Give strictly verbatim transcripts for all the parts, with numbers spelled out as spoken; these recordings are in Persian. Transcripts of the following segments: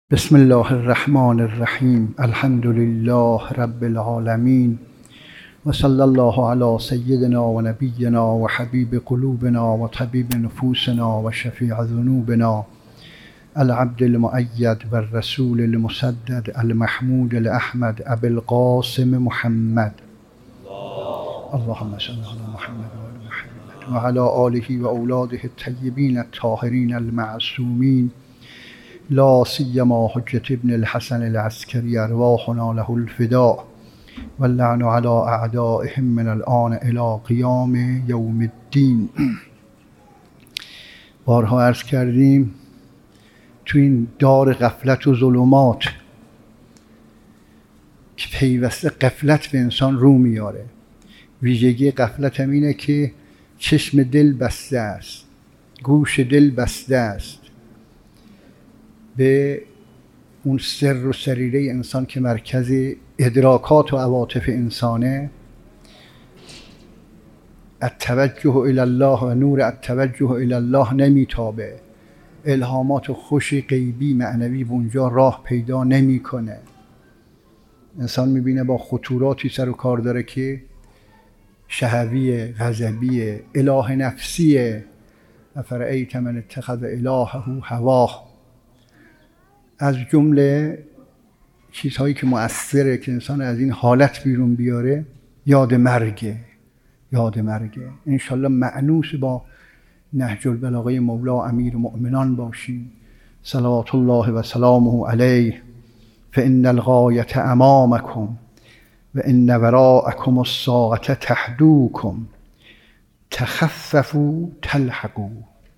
بسم الله الرحمن الرحیم. الحمد لله رب العالمین و صلی الله علی سیدنا و نبینا و حبیب قلوبنا و طبیب نفوسنا و شفیع ذنوبنا العبد المؤید و الرسول المسدد المحمود الاحمد ابی القاسم محمد اللهم صل علی محمد و آل محمد و علی آله و اولاده الطیبین الطاهرین المعصومین لا سیما حجة ابن الحسن العسکری ارواحنا له الفداء واللعن على اعدائهم من الآن الى قیام یوم الدین. بارها عرض کردیم تو این دار غفلت و ظلمات که پیوسته غفلت به انسان رو میاره. ویژگی غفلت هم اینه که چشم دل بسته است، گوش دل بسته است به اون سر و سریره انسان که مرکز ادراکات و عواطف انسانه. التوجه الی الله و نور التوجه الی الله نمیتابه، الهامات و خوشی غیبی معنوی اونجا راه پیدا نمیکنه. انسان میبینه با خطوراتی سر و کار داره که شهوی، غضبی، اله نفسیه. افرأیت من اتخذ الهه هواه. از جمله چیزهایی که مؤثره که انسان از این حالت بیرون بیاره یاد مرگه. یاد مرگه انشالله مأنوس با نهج البلاغه مولا امیر مؤمنان باشیم صلوات الله و سلامه علیه. فإن الغایة امامکم و ان وراءکم الساعة تحدوکم تخففوا تلحقوا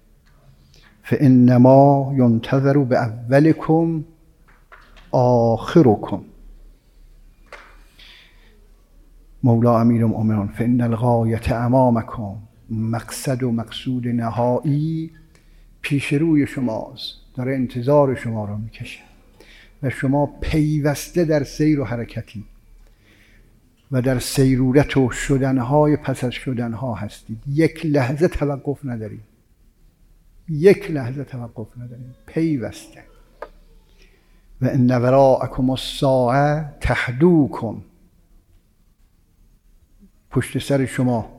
فإنما ينتظر بأولكم آخركم. مولا امیر المؤمنان فإن الغایة امامکم، مقصد و مقصود نهایی پیش روی شماست، داره انتظار شما رو میکشه و شما پیوسته در سیر و حرکتی و در سیرورت و شدنهای پس از شدنها هستید. یک لحظه توقف ندارید، یک لحظه توقف نداریم، پیوسته. و ان وراءکم الساعة تحدوکم، پشت سر شما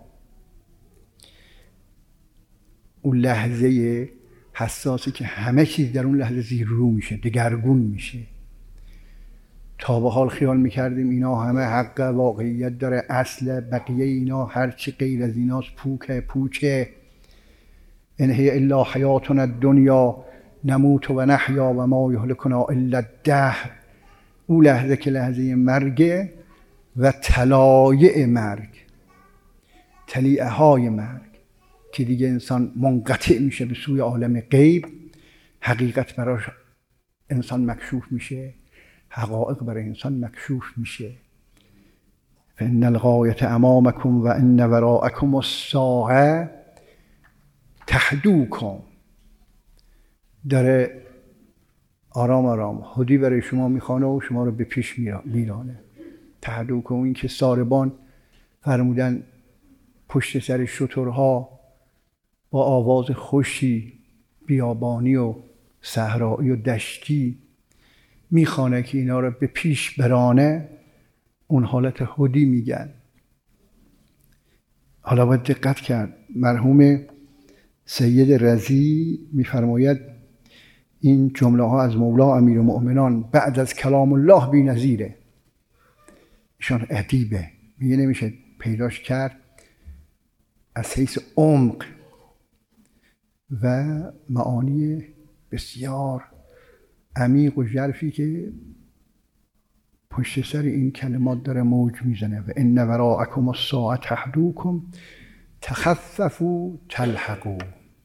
اون لحظه حساسی که همه چیز در اون لحظه زیر رو میشه، دگرگون میشه. تا به حال خیال میکردیم اینا همه حق واقعیت داره، اصل بقیه اینا هرچی غیر از ایناست پوکه پوچه. ان هی الا حیاتنا الدنیا نموت و نحیا و ما یهلکنا الا الدهر. اون لحظه که لحظه مرگه و طلایع مرگ، طلیعه های مرگ که دیگه انسان منقطع میشه به سوی عالم غیب، حقیقت برای انسان مکشوف میشه، حقایق برای انسان مکشوف میشه. فإن الغایة امامکم و ان وراءکم الساعة تحدوکم. داره آرام آرام هدی برای شما میخوانه و شما رو به پیش میرانه. تحدوکم این که ساربان فرمودن پشت سر شترها با آواز خوشی بیابانی و صحرایی و دشتی میخوانه که اینا رو به پیش برانه، اون حالت هدی میگن. حالا باید دقت کرد. مرحوم سید رضی میفرماید این جمله ها از مولا امیر المؤمنان بعد از کلام الله بی نظیره. ایشان ادیبه، میگه نمیشه پیداش کرد از حیث عمق و معانی بسیار عمیق و ژرفی که پشت سر این کلمات داره موج میزنه. و ان وراءکم الساعة تحدوکم تخففوا تلحقوا.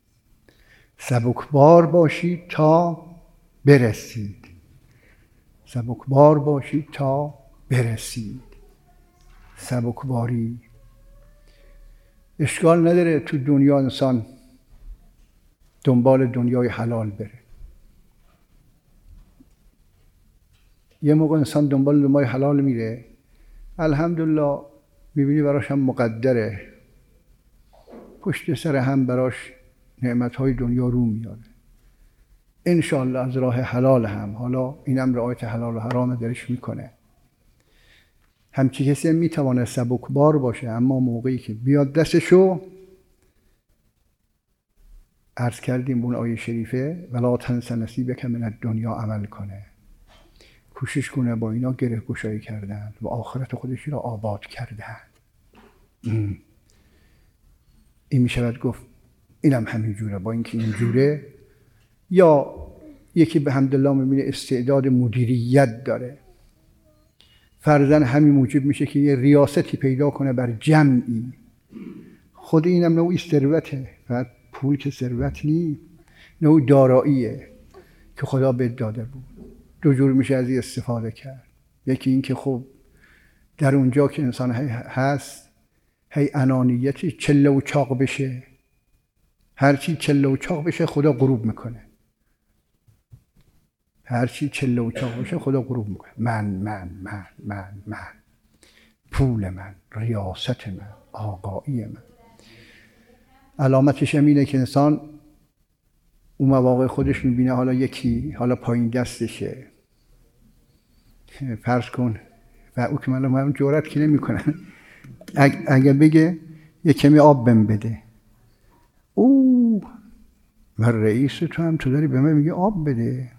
سبکبار باشید تا برسید، سبکبار باشید تا برسید. سبکباری اشکال نداره تو دنیا انسان دنبال دنیای حلال بره. یه موقع انسان دنبال دنیای حلال میره، الحمدلله میبینی براش هم مقدره، پشت سر هم براش نعمتهای دنیا رو میاره. انشاءالله از راه حلال هم، حالا اینم رعایت حلال و حرام درش میکنه. همچی کسی هم میتواند سبکبار باشه، اما موقعی که بیاد دستشو، عرض کردیم اون آیه شریفه ولا تنس نصیبک من الدنیا عمل کنه، کوشش کنه با اینا گره گشایی کردن و آخرت خودش را آباد کردن. این میشود گفت اینم همین جوره. با اینکه این جوره، یا یکی به حمدالله میبینه استعداد مدیریت داره، فرضاً همین موجب میشه که یه ریاستی پیدا کنه بر جمعی. خود اینم نوعی ثروته، فقط پول که ثروت نیست، نوع داراییه که خدا بهت داده بود. دو جور میشه از این استفاده کرد. یکی این که خب در اونجا که انسان هست هی انانیتی چله و چاق بشه، هرچی چله و چاق بشه خدا غروب میکنه، هرچی چله و چاق بشه خدا غروب میکنه. من من من من من پول من، ریاست من، آقایی من. علامتش هم اینه که انسان اون مواقع خودش میبینه حالا یکی حالا پایین دستشه، فرض کن، و او که من هم جرأت که نمی کنن، اگه بگه یه کمی آب بهم بده، او و رئیس تو هم تو داری به من میگه آب بده.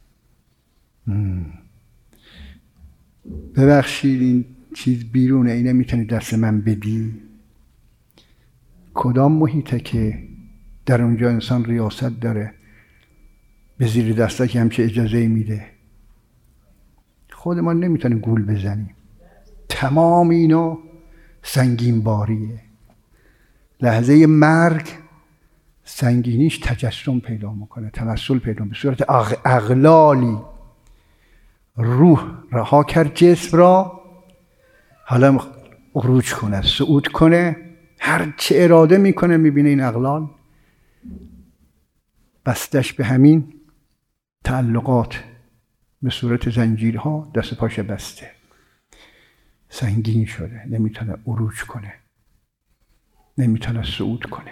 ببخشید این چیز بیرونه، اینه میتونی دست من بدی؟ کدام محیطه که در اونجا انسان ریاست داره به زیر دسته که همچه اجازه میده؟ خود ما نمیتونیم گول بزنیم. تمام اینا سنگین باریه. لحظه مرگ سنگینیش تجسم پیدا میکنه، تمثل پیدا به صورت اغلالی. روح رها کرد جسم را، حالا عروج کنه، صعود کنه، هر چه اراده میکنه. میبینه این اغلال بستش به همین تعلقات به صورت زنجیرها دست پاش بسته، سنگین شده، نمیتونه عروج کنه، نمیتونه صعود کنه.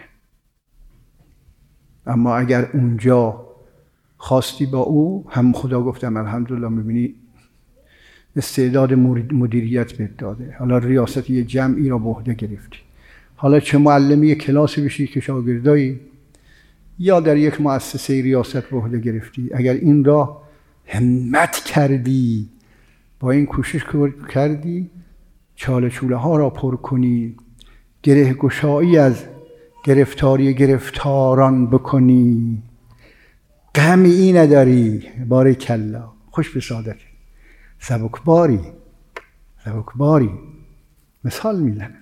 اما اگر اونجا خواستی با او هم، خدا گفتم الحمدلله میبینی استعداد مدیریت بهت داده، حالا ریاست یه جمعی را به عهده گرفتی، حالا چه معلمی یک کلاسی بشی که شاگردایی، یا در یک مؤسسه ریاست به عهده گرفتی، اگر این را همت کردی، با این کوشش کردی چاله چوله ها را پر کنی، گره گشایی از گرفتاری گرفتاران بکنی، غمی این نداری، بارکالله، خوش به سعادت، سبکباری سبکباری مثال میزنه.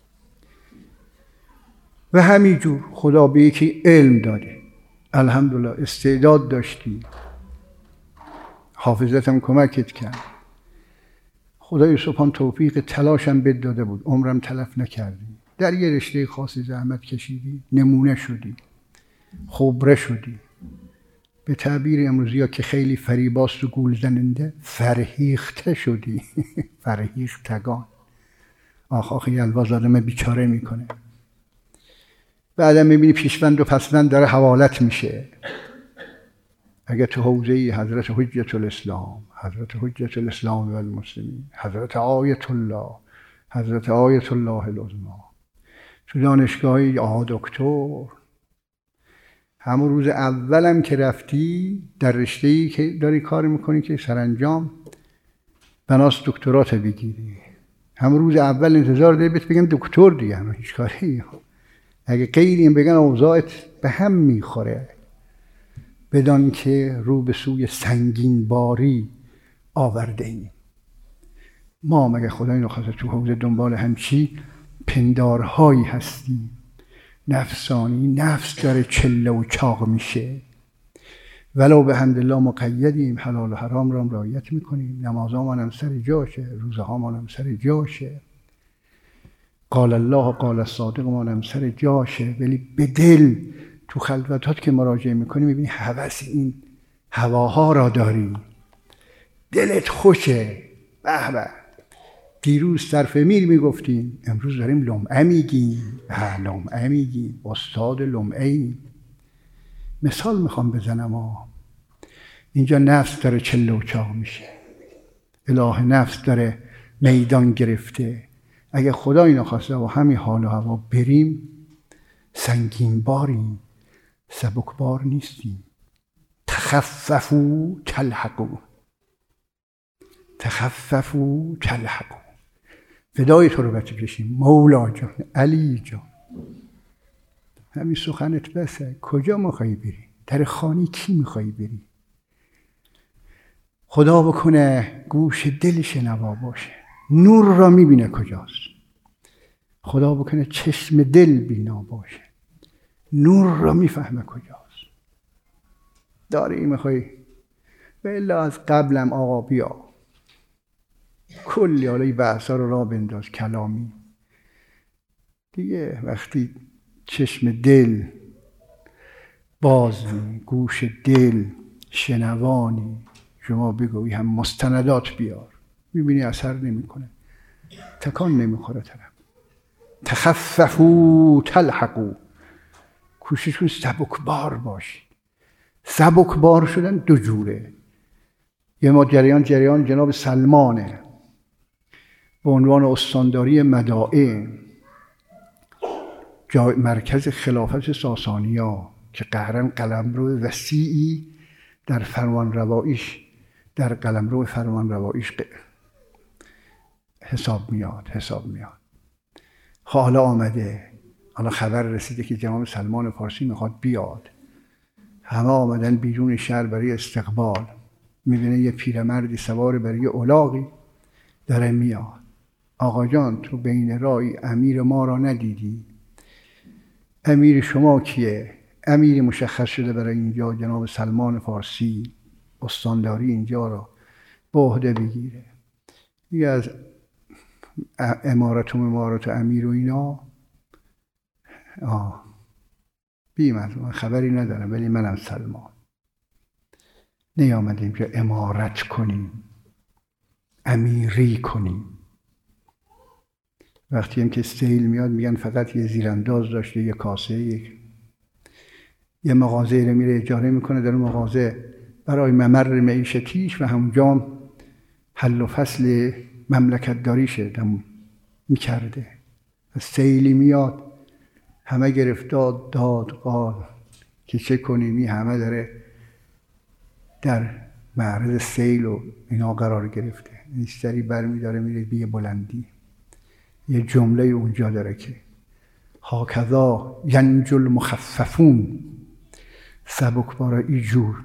و همینجور خدا به یکی علم داده، الحمدلله استعداد داشتی، حافظتم کمکت کرد، خدای سبحان توفیق تلاشم بد داده بود، عمرم تلف نکردی، در یه رشته خاصی زحمت کشیدی، نمونه شدی، خبره شدی، به تعبیر امروزی ها که خیلی فریباست و گول زننده، فرهیخته شدی. فرهیختگان. آخ آخ یلواز آدم بیچاره میکنه. بعدم میبینی پیشوند و پسوند داره حوالت میشه. اگر تو حوزه حضرت حجت الاسلام، حضرت حجت الاسلام و المسلمین، حضرت آیت الله، حضرت آیت الله العظمی، تو دانشگاهی آها دکتر، همون روز اولم که رفتی در رشته‌ای که داری کار میکنی که سرانجام بناست دکترات بگیری، همون روز اول انتظار داری بهت بگن دکتر دیگه، همه هیچ کاری. اگه غیر این بگن اوضاعت به هم میخوره. بدان که رو به سوی سنگین باری آورده ایم. ما مگه خدای نخواسته تو حوزه دنبال همچی پندارهایی هستیم، نفسانی، نفس داره چله و چاق میشه، ولو به حمدالله مقیدیم، حلال و حرام را رعایت میکنیم، نمازهامان هم سر جاشه، روزهامان هم سر جاشه، قال الله قال الصادقمان هم سر جاشه، ولی به دل تو خلوتات که مراجعه میکنی میبینی هوس این هواها را داری، دلت خوشه. به به، دیروز صرف میر میگفتیم، امروز داریم لمعه میگیم. ها لمعه میگیم، استاد لمعه ایم. مثال میخوام بزنم ها. اینجا نفس داره چله و چاق میشه، اله نفس داره میدان گرفته. اگه خدا اینو خواسته و همین حال و هوا بریم، سنگین باریم، سبک بار نیستیم. تخففوا تلحقوا، تخففوا تلحقوا. فدای تو رو بکشیم مولا جان، علی جان. همین سخنت بسه. کجا میخوایی بری؟ در خانه کی میخوایی بری؟ خدا بکنه گوش دل شنوا باشه، نور را میبینه کجاست. خدا بکنه چشم دل بینا باشه، نور را میفهمه کجاست. داری میخوای بلا از قبلم آقا بیا کلی حالا بحثا رو را بنداز کلامی دیگه. وقتی چشم دل بازی، گوش دل شنوانی، شما بگویی هم مستندات بیار، میبینی اثر نمیکنه، تکان نمیخوره طرف. تخففوا تلحقوا، کوششون سبکبار باشید. سبکبار شدن دو جوره. یه ما جریان جریان جناب سلمانه به عنوان استانداری مدائن جای مرکز خلافت ساسانیا که قهرن قلمرو وسیعی در فرمان روایش در قلمرو فرمان روایش حساب میاد حساب میاد حالا آمده، حالا خبر رسیده که جناب سلمان فارسی میخواد بیاد. همه آمدن بیرون شهر برای استقبال. میبینه یه پیرمردی سوار بر یه الاغی داره میاد. آقا جان تو بین رای امیر ما را ندیدی؟ امیر شما کیه؟ امیر مشخص شده برای اینجا جناب سلمان فارسی استانداری اینجا را به عهده بگیره. دیگه از امارت و امارت و امیر و اینا آه بیم از من خبری ندارم، ولی منم سلمان. نیامدیم که امارت کنیم، امیری کنیم. وقتی هم که سیل میاد میگن فقط یه زیرانداز داشته، یه کاسه، یک یه مغازه رو میره اجاره میکنه، در اون مغازه برای ممر معیشتیش و همونجا حل و فصل مملکت داریشه میکرده. سیلی میاد همه گرفتار داد قال که چه کنیمی، همه داره در معرض سیل و اینا قرار گرفته. نیستری برمی داره میره بیه بلندی. یه جمله اونجا داره که هاکذا ینجو المخففون، سبکبارا اینجور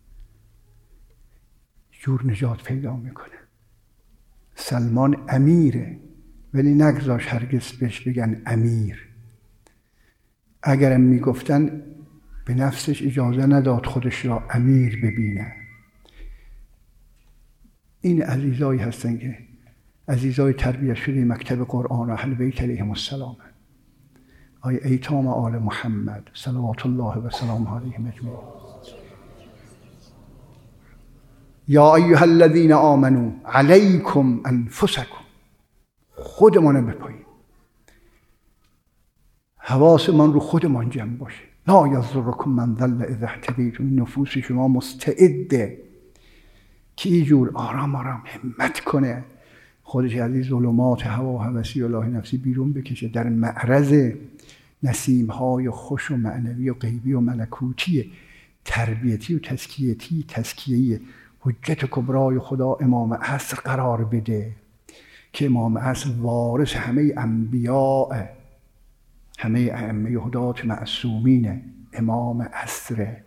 جور نجات پیدا میکنه. سلمان امیره ولی نگذاش هرگز بهش بگن امیر. اگرم میگفتن به نفسش اجازه نداد خودش را امیر ببینه. این عزیزایی هستن که عزیزای تربیت شده مکتب قرآن و اهل بیت علیهم السلام، آی ایتام آل محمد صلوات الله و سلام علیهم اجمعین. یا ایها الذین آمنوا علیکم انفسکم، خودمون بپاییم، حواسمان رو خودمان جمع باشه. لا یضرکم من ضل اذا اهتدیتم، نفوس شما مستعده که اینجور آرام آرام همت کنه خودش از این ظلمات هوا و هوسی و الهی نفسی بیرون بکشه، در معرض نسیم‌های خوش و معنوی و غیبی و ملکوتی تربیتی و تزکیتی تزکیه‌ای حجت کبرای خدا امام عصر قرار بده که امام عصر وارث همه انبیاء، همه ائمه هدات معصومینه. امام عصر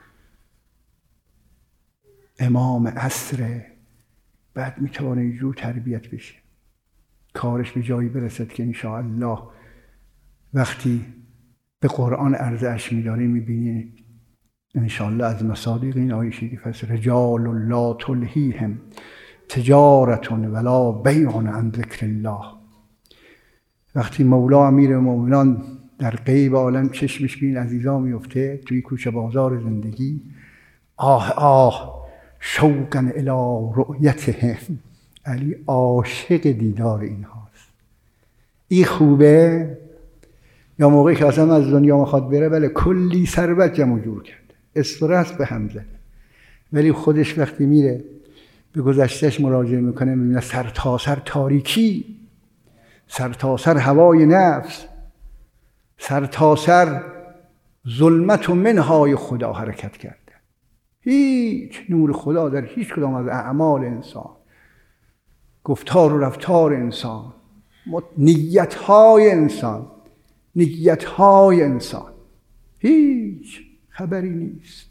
امام عصر بعد میتونه اینجور تربیت بشه، کارش به جایی برسد که انشاءالله وقتی به قرآن عرضش میداری میبینی انشاءالله از مصادیق این آیه شریف است: رجال لا تلهیهم تجارت ولا بیع عن ذکر الله. وقتی مولا امیر مومنان در غیب عالم چشمش به این عزیزا میفته توی کوچه بازار زندگی، آه آه شوقا الی رؤیتهم، علی عاشق دیدار اینهاست. این خوبه یا موقعی که اصلا از دنیا میخواد بره، بله کلی ثروت جمع جور کرده، استرس به هم زده، ولی خودش وقتی میره به گذشتهش مراجعه میکنه میبینه سر تا سر تاریکی، سر تا سر هوای نفس، سر تا سر ظلمت و منهای خدا حرکت کرده. هیچ نور خدا در هیچ کدام از اعمال انسان، گفتار و رفتار انسان، نیتهای انسان نیتهای انسان هیچ خبری نیست.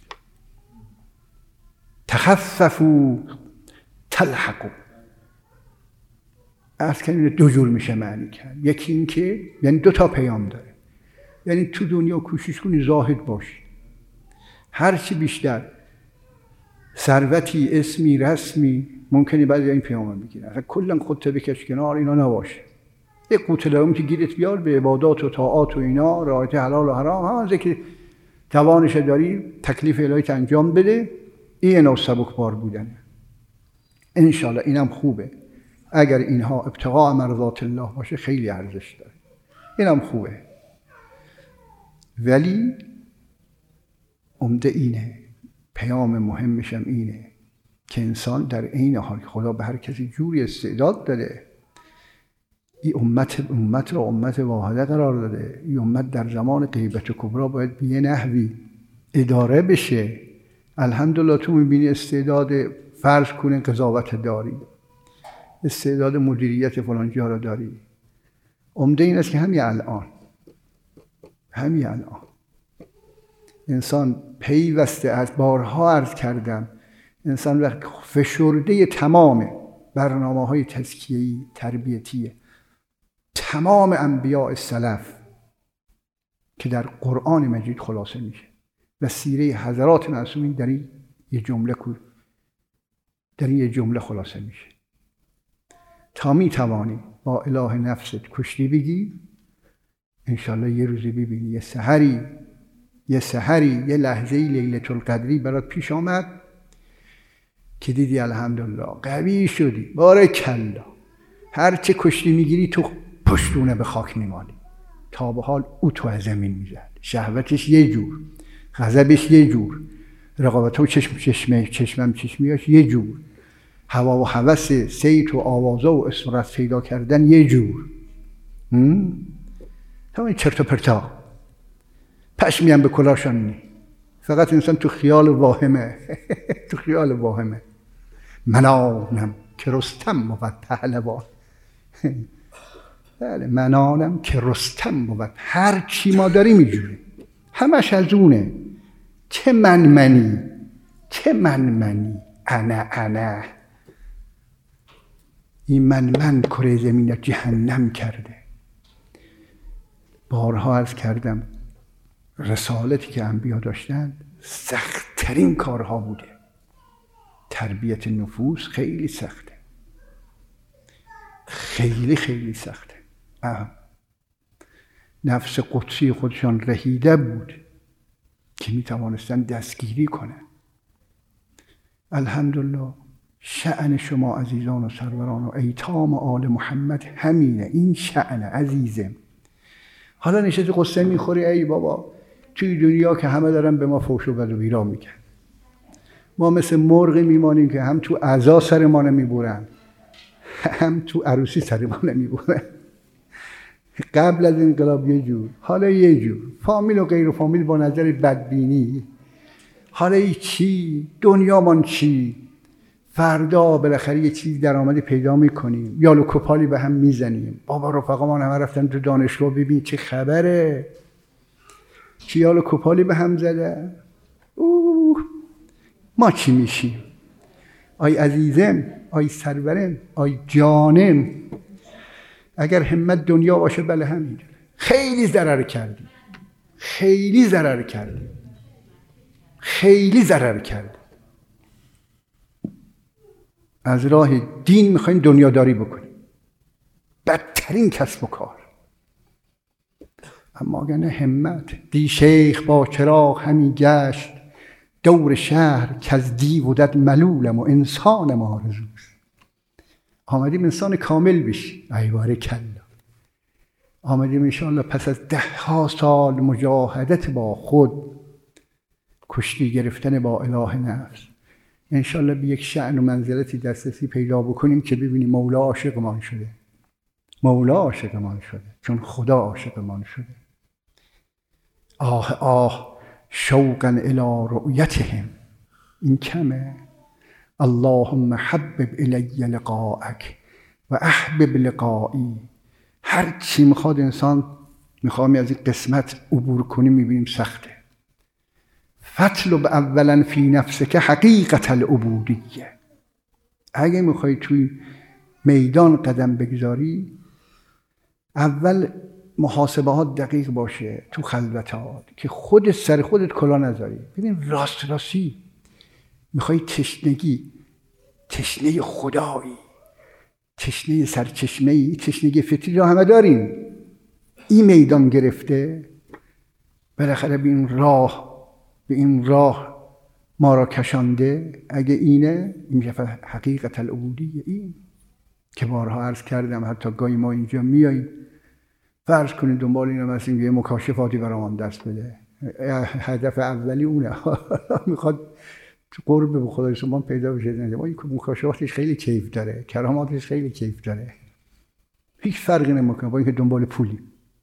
تخففوا تلحقوا. از کنیم دو جور میشه معنی کرد. یکی این که یعنی دو تا پیام داره، یعنی تو دنیا کوشش کنی زاهد باشی، هرچی بیشتر ثروتی، اسمی، رسمی ممکنه بعد این پیام بگیره، اصلا کلا خودت بکش کنار، اینا نباشه. یک قوت لقمه که گیرت بیار به عبادات و طاعات و اینا، رعایت حلال و حرام، همون که توانش داری تکلیف الهیت انجام بده. این نوع سبکبار بودنه. انشالله اینم خوبه. اگر اینها ابتغاء مرضات الله باشه خیلی ارزش داره، اینم خوبه. ولی عمده اینه، پیام مهمش هم اینه که انسان در عین حال که خدا به هر کسی جوری استعداد داده، این امت امت رو امت واحده قرار داده. این امت در زمان غیبت کبرا باید به یه نحوی اداره بشه. الحمدلله تو میبینی استعداد فرض کنه قضاوت داری، استعداد مدیریت فلان جا رو داری. عمده این است که همین الان همین الان انسان پیوسته، از بارها عرض کردم، انسان وقت فشرده تمام برنامه‌های تزکیه‌ای تربیتی تمام انبیاء سلف که در قرآن مجید خلاصه میشه و سیره حضرات معصومین در این یه جمله در این یه جمله خلاصه میشه. تا میتوانی با اله نفست کشتی بگی، انشالله یه روزی ببینی یه سحری یه سحری یه لحظه‌ای لیلة القدری برات پیش آمد که دیدی الحمدلله قوی شدی، بارکالله، هر چه کشتی میگیری تو پشتونه به خاک میمانی. تا به حال او تو از زمین میزد، شهوتش یه جور، غضبش یه جور، رقابت و چشم چشمه چشمم چشمیاش یه جور، هوا و هوس صیت و آوازه و اسم پیدا کردن یه جور. همین چرت و پرتا پشمی هم به کلاشان نی. فقط انسان تو خیال واهمه تو خیال واهمه. من آنم که رستم بود پهلوان. بله من آنم که رستم بود. هر چی ما داریم اینجوره، همش از اونه. چه من منی، چه من منی، انا انا. این من من کره زمین را جهنم کرده. بارها عرض کردم رسالتی که انبیا داشتن سخت‌ترین کارها بوده. تربیت نفوس خیلی سخته، خیلی خیلی سخته. اه. نفس قدسی خودشان رهیده بود که می توانستن دستگیری کنن. الحمدلله شأن شما عزیزان و سروران و ایتام آل محمد همینه. این شأن عزیزم. حالا نشستی قصه میخوری ای بابا توی دنیا که همه دارن به ما فحش و بد و بیرا میگن، ما مثل مرغی میمانیم که هم تو عزا سر ما نمیبرن هم تو عروسی سر ما نمیبرن. قبل از انقلاب یه جور، حالا یه جور، فامیل و غیر فامیل با نظر بدبینی. حالا ای چی؟ دنیامان چی؟ فردا بالاخره یه چیز درآمدی پیدا میکنیم، یالو کپالی به هم میزنیم. بابا رفقامان همه رفتن تو دانشگاه، ببین چه خبره، چی یالو کپالی به هم زده. اوه ما چی میشیم؟ آی عزیزم، آی سرورم، آی جانم، اگر همت دنیا باشه بله همین خیلی ضرر کردی، خیلی ضرر کردی، خیلی ضرر کردی. از راه دین میخوایم دنیاداری بکنیم، بدترین کسب و کار. اما اگر نه همت، دی شیخ با چراغ همی گشت دور شهر که از دیو و دد ملولم و انسانم آرزوست. آمدیم انسان کامل بشی، ای بارکالله. آمدیم انشاءالله پس از ده ها سال مجاهدت با خود، کشتی گرفتن با اله نفس، انشالله به یک شأن و منزلتی دسترسی پیدا بکنیم که ببینیم مولا عاشقمان شده، مولا عاشقمان شده، چون خدا عاشقمان شده. آه آه شوقا الی رؤیتهم، این کمه. اللهم حبب الی لقاءک و احبب لقایی. هر چی میخواد انسان میخوام از این قسمت عبور کنیم میبینیم سخته. فاطلب اولا فی نفسک حقیقت العبودیه. اگه میخوای توی میدان قدم بگذاری، اول محاسبه ها دقیق باشه تو خلوتات، که خودت سر خودت کلا نذاری. ببین راست راستی میخوای تشنگی، تشنه خدایی، تشنه سرچشمه‌ای، تشنگی فطری را همه داریم. این میدان گرفته، بالاخره به این راه به این راه ما را کشانده. اگه اینه، این میشه حقیقت العبودیه. این که بارها عرض کردم، حتی گاهی ما اینجا میاییم فرض کنید دنبال اینم هستیم یه مکاشفاتی برامون دست بده، هدف اولی اونه. میخواد قرب به خدای رسول پیدا بشه. ما این مکاشفاتش خیلی کیف داره، کراماتش خیلی کیف داره، هیچ فرقی نمیکنه با اینکه دنبال پولی.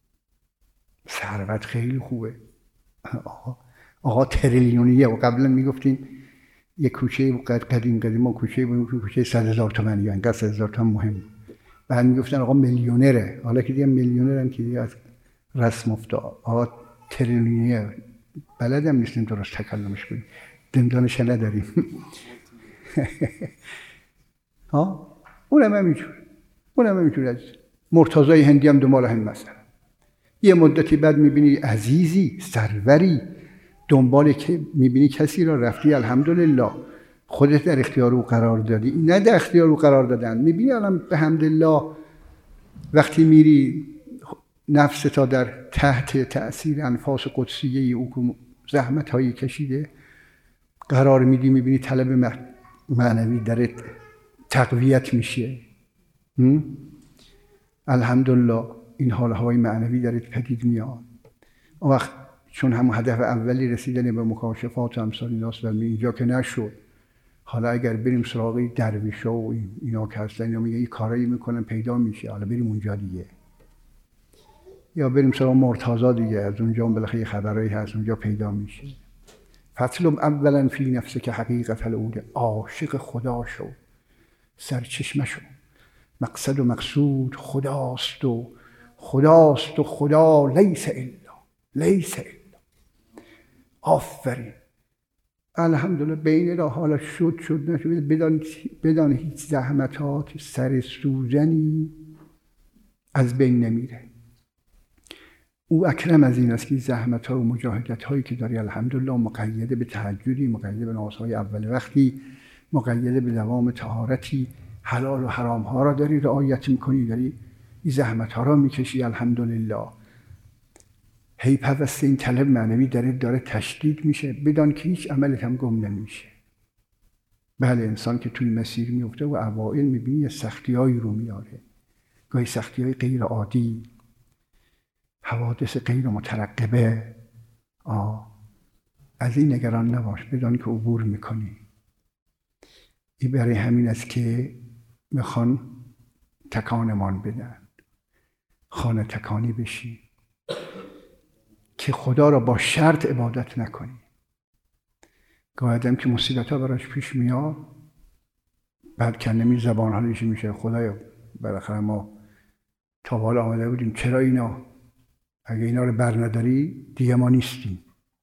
ثروت خیلی خوبه، آقا آقا تریلیونیه. و قبلا میگفتیم یک کوچه قدیم قدیم ما کوچه بود، کوچه صد هزار تومانی، انقدر صد هزار تومان مهم. بعد میگفتن آقا میلیونره. حالا که دیگه میلیونرن که دیگه از رسم افتاد. آقا تریلیونیه، بلدم نیستیم درست تکلمش کنیم، دندانش نداریم. ها اونم همینجور، اونم همینجور. از مرتضای هندی هم دنبال همین مثلا. یه مدتی بعد میبینی عزیزی سروری دنبال که میبینی کسی را رفتی، الحمدلله خودت در اختیار او قرار دادی، نه در اختیار او قرار دادن. میبینی الان به حمدالله وقتی میری نفس تا در تحت تأثیر انفاس قدسیه او که زحمت هایی کشیده قرار میدی، میبینی طلب معنوی در تقویت میشه. الحمدلله این حالهای معنوی درت پدید میاد. اون وقت چون همون هدف اولی رسیدن به مکاشفات و امثال ایناست و اینجا که نشد، حالا اگر بریم سراغ درویشا و اینا که هستن، اینا میگه این کارایی میکنن پیدا میشه، حالا بریم اونجا دیگه، یا بریم سراغ مرتضی دیگه، از اونجا هم بالاخره خبرایی هست اونجا پیدا میشه. فاطلب اولا فی نفسک حقیقت العبودیه. عاشق خدا شو، سرچشمه شو. مقصد و مقصود خداست و خداست و خدا لیس الا لیس الا. آفرین، الحمدلله. بین را حالا شد شد نشد، بدان بدان هیچ زحمتات سر سوزنی از بین نمیره. او اکرم از این است که زحمت ها و مجاهدت هایی که داری الحمدلله مقیده به تهجدی، مقیده به نمازهای اول وقتی، مقیده به دوام طهارتی، حلال و حرام ها را داری رعایت میکنی، داری این زحمت ها را میکشی الحمدلله. هی پیوسته این طلب معنوی داره داره تشدید میشه، بدان که هیچ عملت هم گم نمیشه. بله، انسان که توی مسیر میفته و اوائل میبینی سختی هایی رو میاره، گاهی سختی های غیر عادی، حوادث غیر مترقبه. آه از این نگران نباش، بدان که عبور میکنی. این برای همین است که میخوان تکانمان بدن، خانه تکانی بشی، که خدا را با شرط عبادت نکنی. گاهی آدم که مصیبت ها براش پیش میاد، بعد کنمی زبان حالش میشه خدایا بالاخره ما تا حالا آمده بودیم، چرا اینا؟ اگه اینا رو بر نداری دیگه ما نیستیم.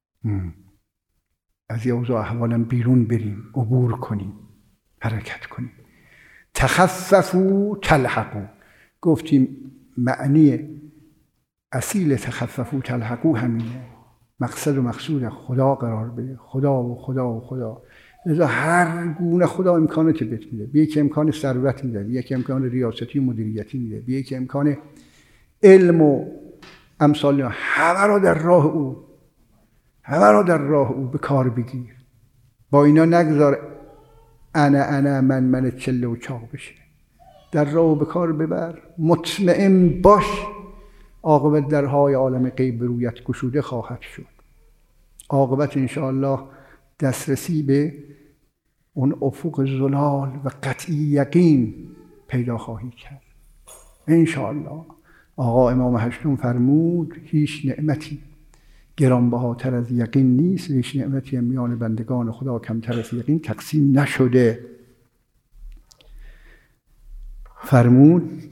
از یه اوضاع احوالم بیرون بریم، عبور کنیم، حرکت کنیم. تخففوا تلحقوا. گفتیم معنی اصیل تخففوا تلحقوا همینه، مقصد و مقصود خدا قرار بده، خدا و خدا و خدا. لذا هر گونه خدا امکاناتی بهت میده. به یکی امکان ثروت میده، به یکی امکان ریاستی و مدیریتی میده، به یکی امکان علم و امثال. همه را در راه او، همه را در راه او به کار بگیر. با اینا نگذار انا انا من من چله و چاق بشه. در راه او به کار ببر. مطمئن باش عاقبت درهای عالم غیب به رویت گشوده خواهد شد. عاقبت انشاءالله دسترسی به اون افق زلال و قطعی یقین پیدا خواهی کرد انشاءالله. آقا امام هشتم فرمود هیچ نعمتی گرانبهاتر از یقین نیست، هیچ نعمتی میان بندگان خدا کمتر از یقین تقسیم نشده. فرمود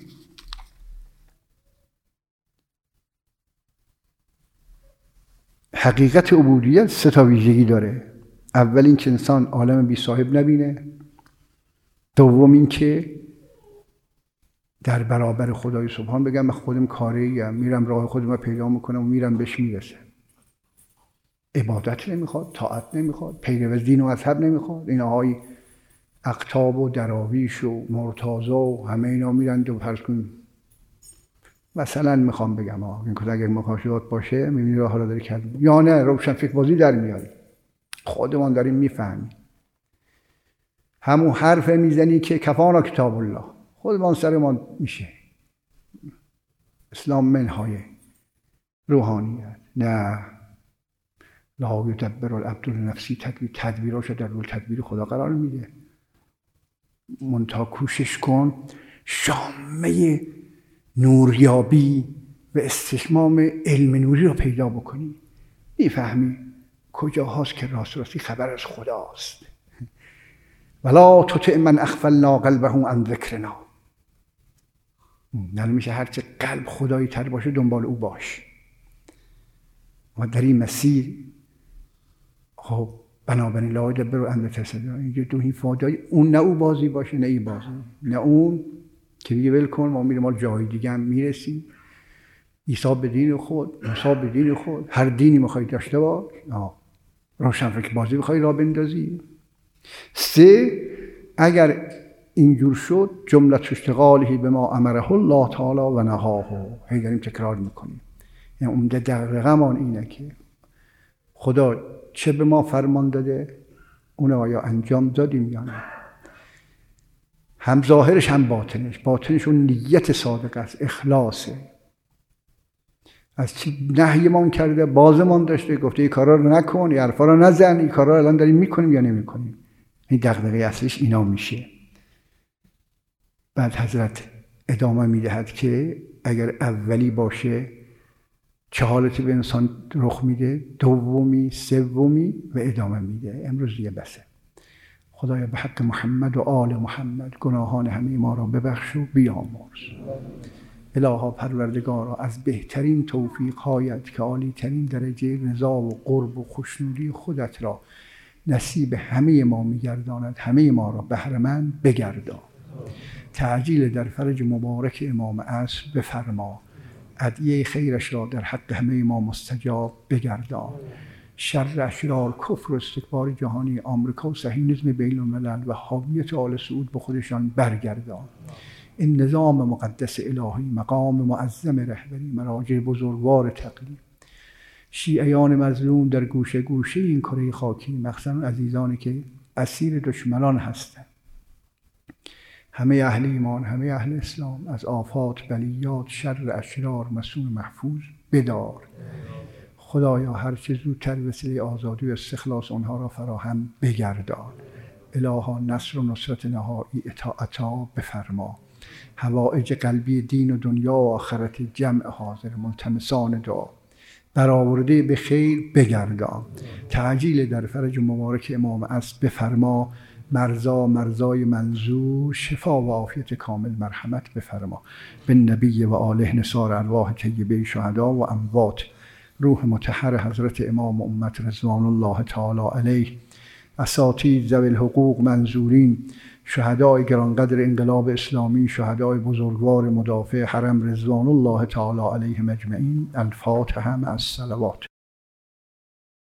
حقیقت عبودیت سه تا ویژگی داره. اول این که انسان عالم بی صاحب نبینه. دوم این که در برابر خدای سبحان بگم من خودم کاریم، میرم راه خودم رو پیدا میکنم و میرم بهش میرسه. عبادت نمیخواد، طاعت نمیخواد، پیرو دین و مذهب نمیخواد. این آقای اقطاب و دراویش و مرتضا و همه اینا میرن و فرض کن مثلا میخوام بگم آقا این کار اگر مکاشفات باشه میبینی راه را داری کرد یا نه روشن فکر بازی در میاری. خودمان داریم میفهمیم. همون حرف میزنی که کفانا کتاب الله خودمان سرمان میشه. اسلام منهای روحانیت نه. لا یدبر العبد نفسی تدبیر تدبیراشو در رول تدبیر خدا قرار میده. منتها کوشش کن شامه نوریابی و استشمام علم نوری رو پیدا بکنی. میفهمی کجا هاست که راست راستی خبر از خداست. ولا تطع من اغفلنا قلبه عن ذکرنا. یعنی میشه هرچه قلب خدایی تر باشه دنبال او باش. و در این مسیر خب بنابراین لا یدبر امر تصدیق اینجا دو این فایده اون نه او بازی باشه نه این بازی، نه اون که دیگه ول کن ما میریم ما جای دیگه هم میرسیم. عیسی به دین خود، موسی به دین خود، هر دینی میخوای داشته باش. روشن فکر بازی میخوای راه بندازی. سه اگر اینجور شد جمله اشتغاله به ما امره الله تعالی و نهاه. هی داریم تکرار میکنیم. یعنی عمده دقیقاً اینه که خدا چه به ما فرمان داده اون آیا انجام دادیم یا نه. هم ظاهرش هم باطنش. باطنش اون نیت صادق است، اخلاصه. از چی نهیمان کرده بازمان داشته گفته این کارا رو نکن، این حرفا رو نزن، این کارا رو الان داریم میکنیم یا نمیکنیم. این دغدغه اصلیش اینا میشه. بعد حضرت ادامه میدهد که اگر اولی باشه چه حالتی به انسان رخ میده، دومی، سومی و ادامه میده. امروز دیگه بسه. خدایا به حق محمد و آل محمد گناهان همه ما را ببخش و بیامرز. الها پروردگارا از بهترین توفیق‌هایت که عالی ترین درجه رضا و قرب و خوشنودی خودت را نصیب همه ما میگرداند، همه ما را بهره‌مند بگردان. تعجیل در فرج مبارک امام عصر بفرما. ادعیه خیرش را در حق همه ما مستجاب بگردان. شر اشرار کفر و استکبار جهانی آمریکا و صهیونیسم بین الملل و حاویت آل سعود به خودشان برگردان. این نظام مقدس الهی مقام معظم رهبری مراجع بزرگوار تقلید شیعیان مظلوم در گوشه گوشه این کره خاکی مخصوصا عزیزانی که اسیر دشمنان هستند، همه اهل ایمان، همه اهل اسلام از آفات، بلیات، شر اشرار مسون محفوظ بدار. خدایا هر چه زودتر وسیله آزادی و استخلاص آنها را فراهم بگردان. الها نصر و نصرت نهایی عطا بفرما. حوائج قلبی دین و دنیا و آخرت جمع حاضر ملتمسان دعا برآورده به خیر بگردان. تعجیل در فرج مبارک امام عصر بفرما. مرزا مرزای منظور شفا و عافیت کامل مرحمت بفرما. به نبی و آله نثار ارواح طیبه شهدا و اموات. روح مطهر حضرت امام امت رضوان الله تعالی علیه، اساتید ذوی الحقوق منظورین، شهدای گرانقدر انقلاب اسلامی، شهدای بزرگوار مدافع حرم رضوان الله تعالی علیهم اجمعین. الفاتحه مع الصلوات.